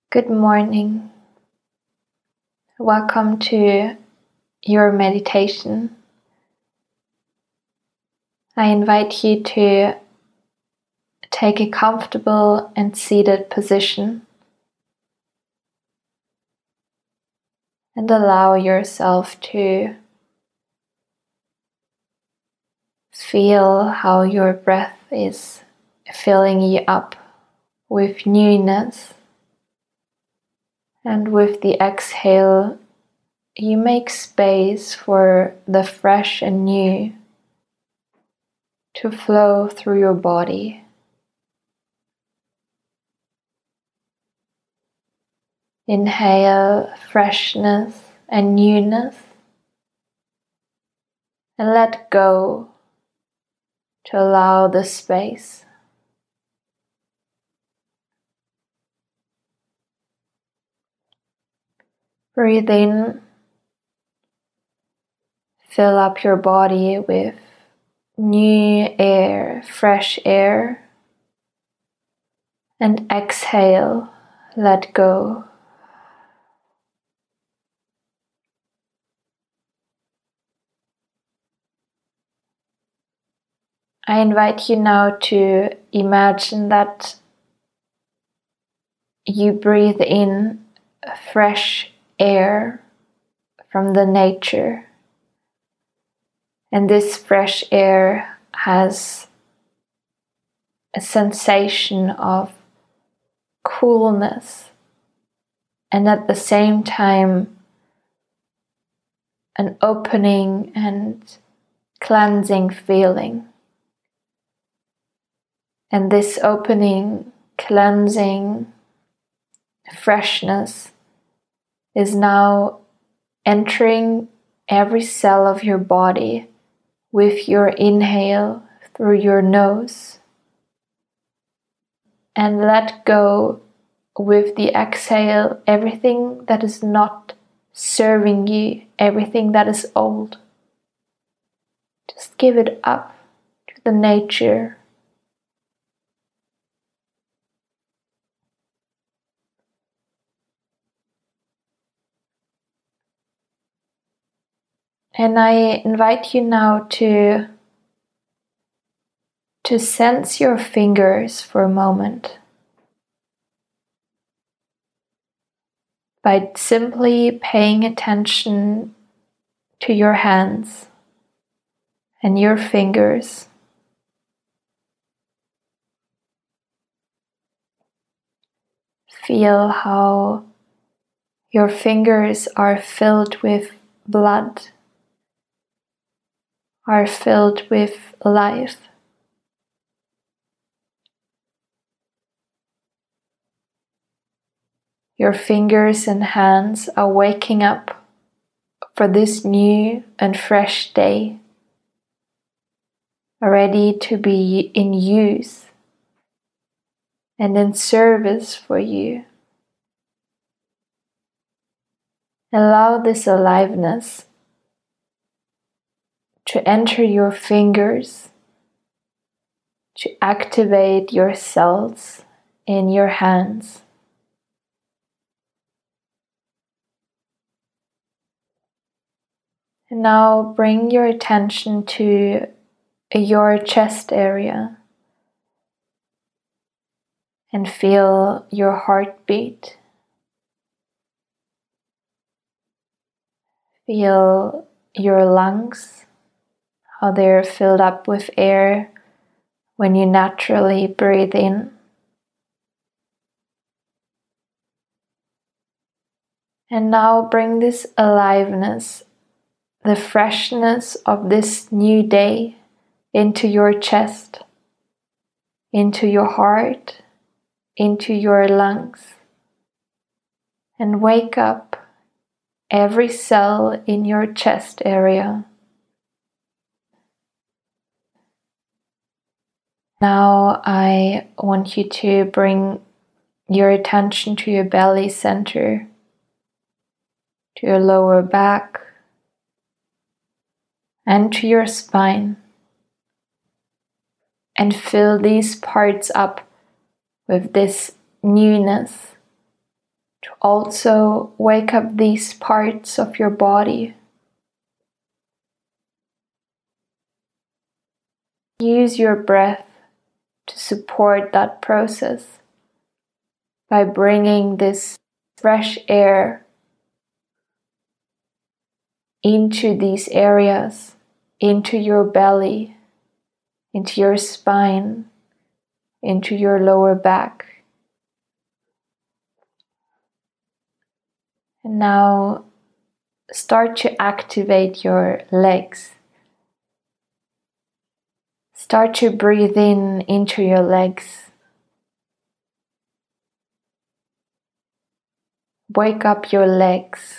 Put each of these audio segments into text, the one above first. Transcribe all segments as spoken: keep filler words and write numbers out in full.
Good morning. Welcome to your meditation. I invite you to take a comfortable and seated position and allow yourself to feel how your breath is filling you up with newness. And with the exhale, you make space for the fresh and new to flow through your body. Inhale freshness and newness, and let go to allow the space. Breathe in, fill up your body with new air, fresh air, and exhale, let go. I invite you now to imagine that you breathe in fresh air from the nature, and this fresh air has a sensation of coolness and at the same time an opening and cleansing feeling. And this opening, cleansing, freshness is now entering every cell of your body with your inhale through your nose, and let go with the exhale everything that is not serving you, everything that is old. Just give it up to the nature. And I invite you now to, to sense your fingers for a moment by simply paying attention to your hands and your fingers. Feel how your fingers are filled with blood, are filled with life. Your fingers and hands are waking up for this new and fresh day, ready to be in use and in service for you. Allow this aliveness to enter your fingers, to activate your cells in your hands. And now bring your attention to your chest area and feel your heartbeat. Feel your lungs, how they're filled up with air when you naturally breathe in. And now bring this aliveness, the freshness of this new day into your chest, into your heart, into your lungs. And wake up every cell in your chest area. Now I want you to bring your attention to your belly center, to your lower back, and to your spine, and fill these parts up with this newness, to also wake up these parts of your body. Use your breath to support that process by bringing this fresh air into these areas, into your belly, into your spine, into your lower back. And now start to activate your legs. Start to breathe in into your legs. Wake up your legs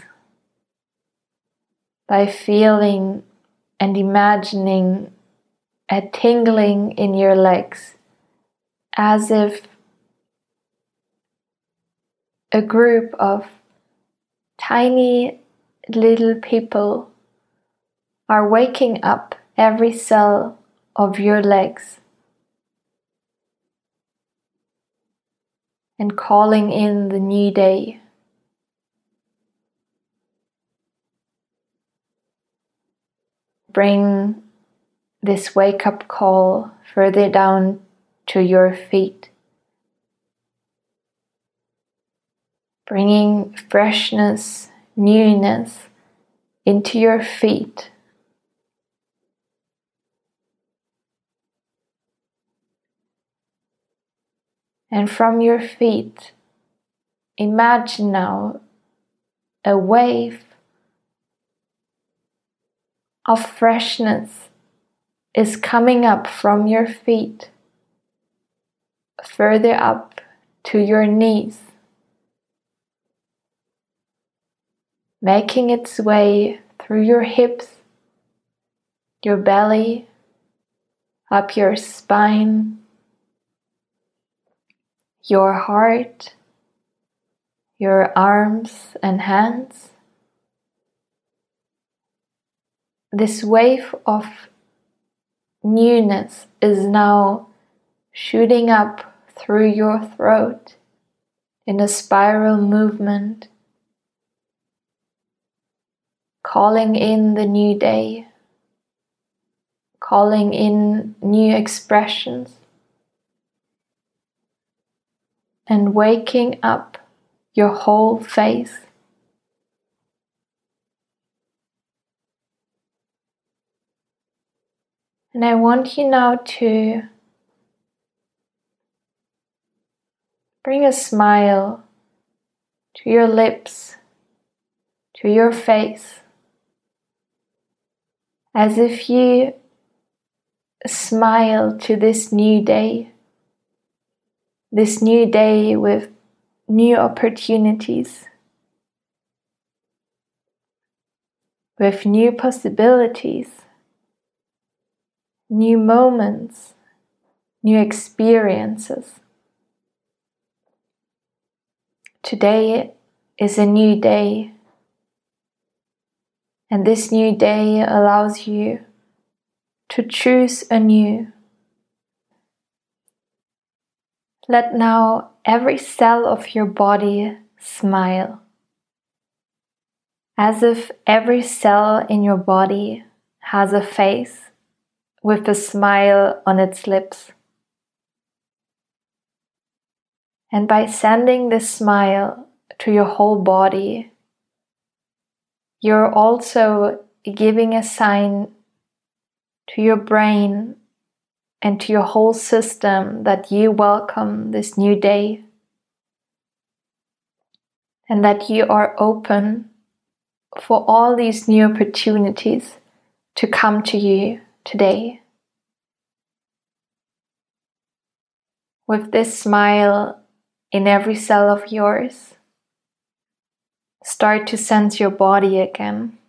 by feeling and imagining a tingling in your legs, as if a group of tiny little people are waking up every cell of your legs and calling in the new day. Bring this wake-up call further down to your feet, bringing freshness, newness into your feet. And from your feet, imagine now a wave of freshness is coming up from your feet, further up to your knees, making its way through your hips, your belly, up your spine, your heart, your arms and hands. This wave of newness is now shooting up through your throat in a spiral movement, calling in the new day, calling in new expressions, and waking up your whole face. And I want you now to bring a smile to your lips, to your face, as if you smile to this new day, this new day with new opportunities, with new possibilities, new moments, new experiences. Today is a new day, and this new day allows you to choose anew. Let now every cell of your body smile, as if every cell in your body has a face with a smile on its lips. And by sending this smile to your whole body, you're also giving a sign to your brain and to your whole system that you welcome this new day and that you are open for all these new opportunities to come to you today. With this smile in every cell of yours, start to sense your body again.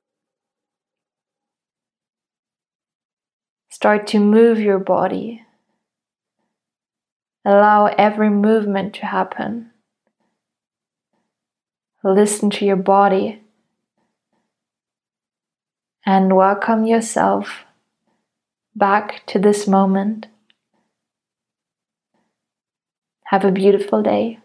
Start to move your body. Allow every movement to happen. Listen to your body and welcome yourself back to this moment. Have a beautiful day.